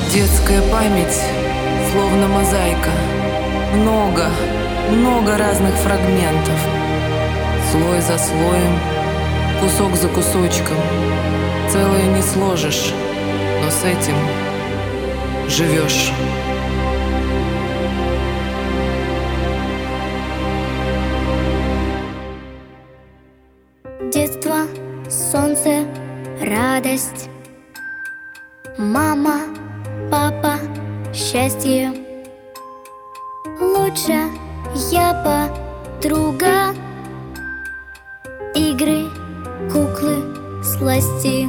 Детская память, словно мозаика. Много разных фрагментов. Слой за слоем, кусок за кусочком. Целое не сложишь, но с этим живешь. Детство, солнце, радость. Мама, папа, счастье. Лучшая подруга. Игры, куклы, сласти.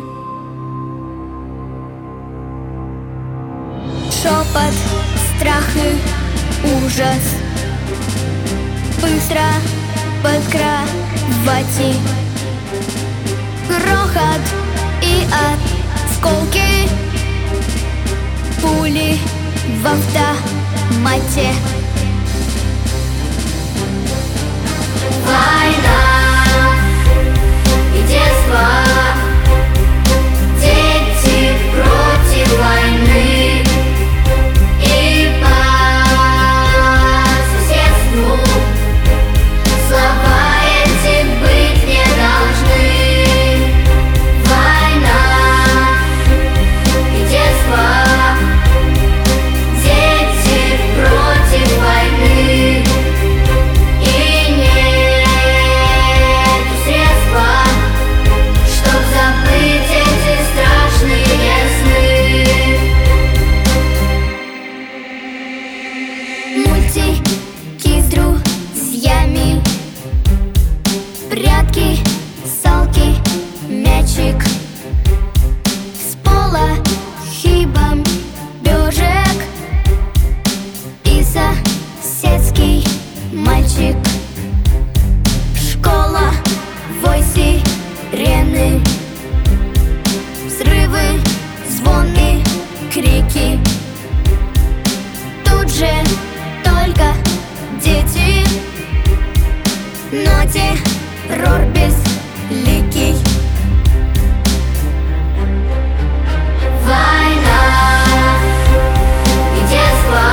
Шепот, страх и ужас. Быстро под кровати. Грохот и осколки. Пули в автомате. Война и детство. Дети против войны. И по соседству слова эти быть не должны. Война и детство. Дети против войны. И нет средства, чтоб забыть эти страшные сны. Мультики с друзьями. Прятки, салки, мячик. С пола хибом бежек. И соседский мальчик. Школа, вой сирены. Взрывы, звоны, крики. Тут же только дети, но террор безликий. Война и детство.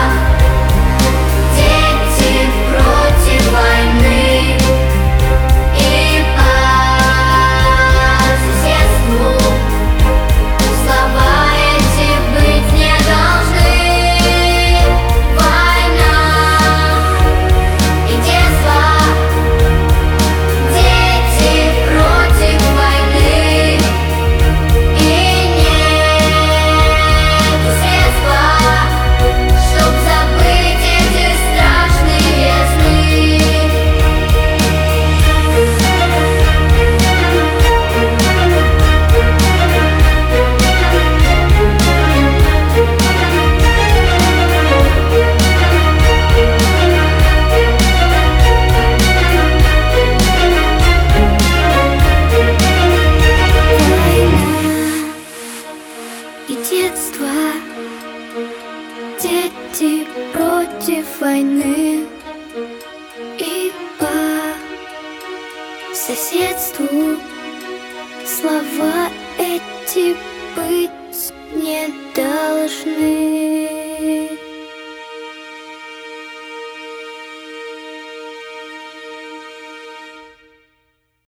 Дети против войны. И по соседству слова эти быть не должны. Война и детство. Дети против войны. И нет средства, чтоб забыть эти страшные сны. И детство. Дети против войны. И по соседству слова эти быть не должны.